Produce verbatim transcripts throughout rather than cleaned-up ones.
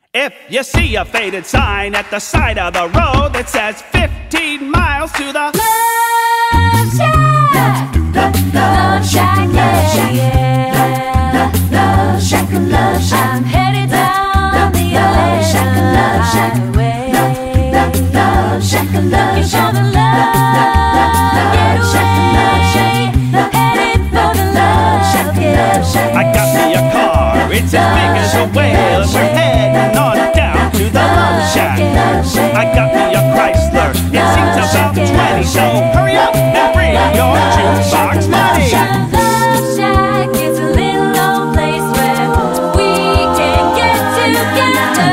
If you see a faded sign at the side of the road that says fifteen miles to the Love Shack, Love Shack, yeah, yeah. Love Shack, Love Shack, I'm headed down the Love Shack, Love Shack, Love Shack, looking for the love, Love Shack, Love Shack, headed for the Love Shack, Love Shack. I got me a car, it's as big as a whale. We're heading on down to the Love Shack. I got me a Chrysler, it seems about twenty, so hurry up and bring your jukebox money. Love Shack is a little old place where we can get together.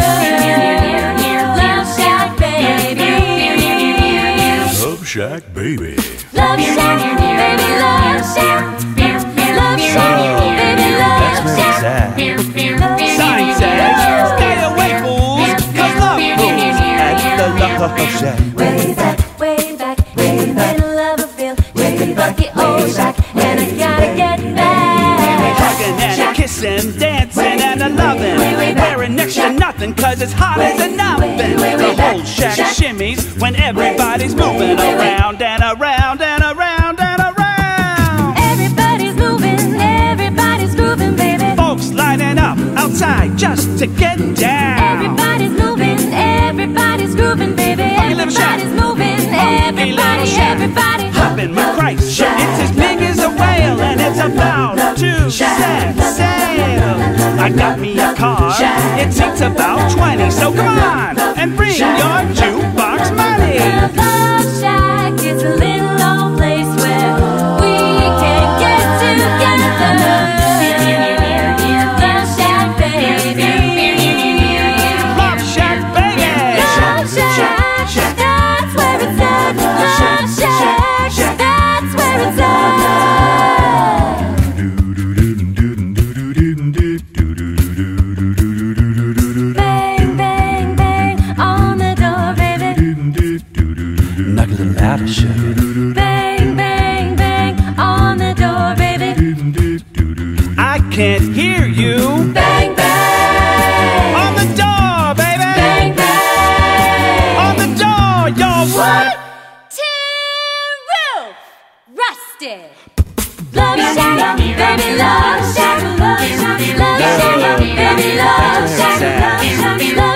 Love Shack, baby. Love Shack, baby. Love Shack, baby, Love Shack. Love Shack, baby, Love Shack. Sign says, stay away fools, cause love rules at the Love Shack. Way back, way back, way back, in Loverville, way back the old shack, and I gotta get back. Hugging and a kissing, dancing and a loving, wearing next to nothing cause it's hot as an oven. The whole shack shimmies when everybody's moving around and around and around and around. Everybody's moving, everybody's grooving, baby. Folks lining up outside just to get down. Everybody's moving, everybody's grooving, baby. little shack. Everybody's moving, Funky little everybody, shack. everybody. Hop in my Chrysler, it's as big as a whale and it's about to set sail. I got me a car, it seats about twenty, so come on and bring your jukebox money. Love Shack is a little old place where we can get together. Love Shack, baby. Love Shack, baby. Love Shack, that's where it's at. Love Shack, that's where it's at. Bang, bang, bang on the door, baby. Knock a little louder, sugar. Bang, bang, bang on the door, baby. I can't hear you. Bang, bang On the door, baby. bang, bang. On the door, yo. What? Tin roof rusted. Love Shack, baby, Love Shack, Love Shack, Love Shack, baby, Love Shack, Love Shack, Love